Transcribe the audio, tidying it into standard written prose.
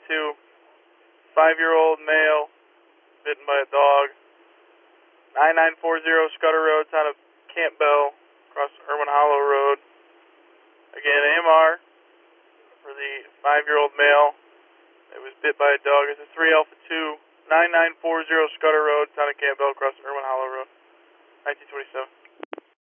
2, 5-year-old male, bitten by a dog. 9940 Scudder Road, town of Campbell, across Irwin Hollow Road. Again, AMR for the 5-year-old male that was bit by a dog. It's a 3 Alpha 2, 9940 Scudder Road, town of Campbell, across Irwin Hollow Road, 1927.